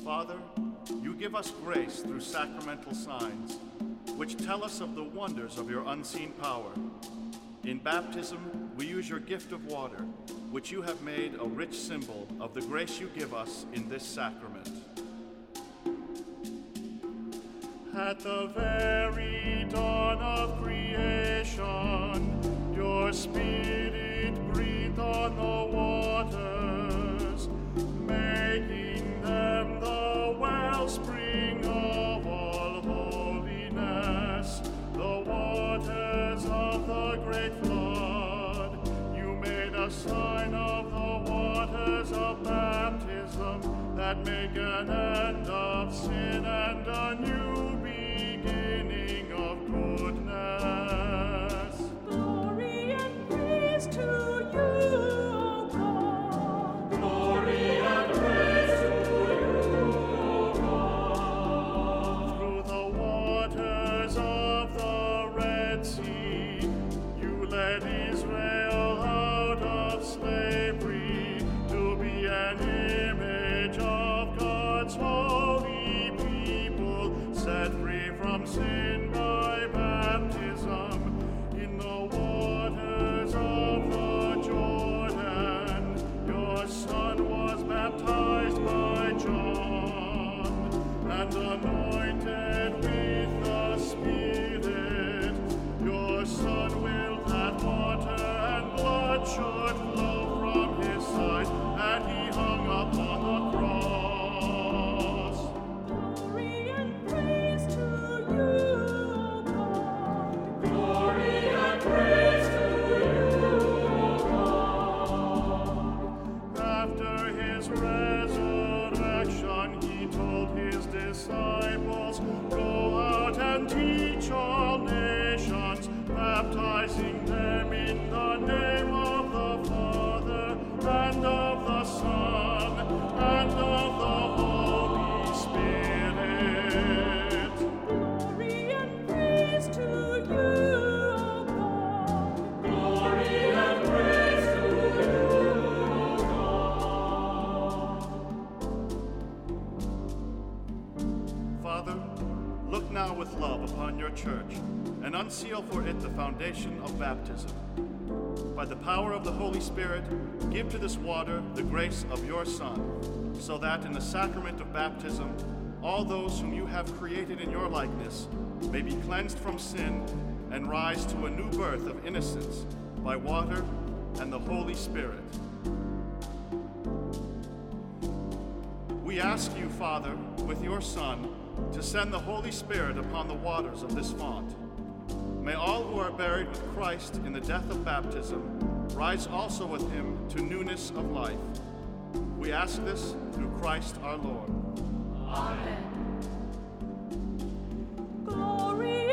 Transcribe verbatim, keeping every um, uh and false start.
Father, you give us grace through sacramental signs, which tell us of the wonders of your unseen power. In baptism, we use your gift of water, which you have made a rich symbol of the grace you give us in this sacrament. At the very dawn of creation, your Spirit breathed on the waters, making them the wellspring of all holiness, the waters of the great flood. You made a sign of the waters of baptism that make an end of sin and a new beginning of goodness. Glory and praise to you, O God. Glory and praise to you, O God. Through the waters of the Red Sea, you led Israel out of slavery to be an image of God's holy people, set free from sin by baptism in the waters of the Jordan. Your Son was baptized by John and anointed with the Spirit. Your Son willed that water and blood should flow from his side, and he hung upon the cross. Glory and praise to you, O God. Glory and praise to you, O God. After his resurrection, he told his disciples, "Go out and teach all nations, baptizing them in the name of the Father and of the Son and of the Holy Spirit." Glory and praise to you, O God. Glory and praise to you, O God. Father, look now with love upon your church and unseal for it the foundation of baptism. By the power of the Holy Spirit, give to this water the grace of your Son, so that in the sacrament of baptism, all those whom you have created in your likeness may be cleansed from sin and rise to a new birth of innocence by water and the Holy Spirit. We ask you, Father, with your Son, to send the Holy Spirit upon the waters of this font. May all who are buried with Christ in the death of baptism rise also with him to newness of life. We ask this through Christ our Lord. Amen. Glory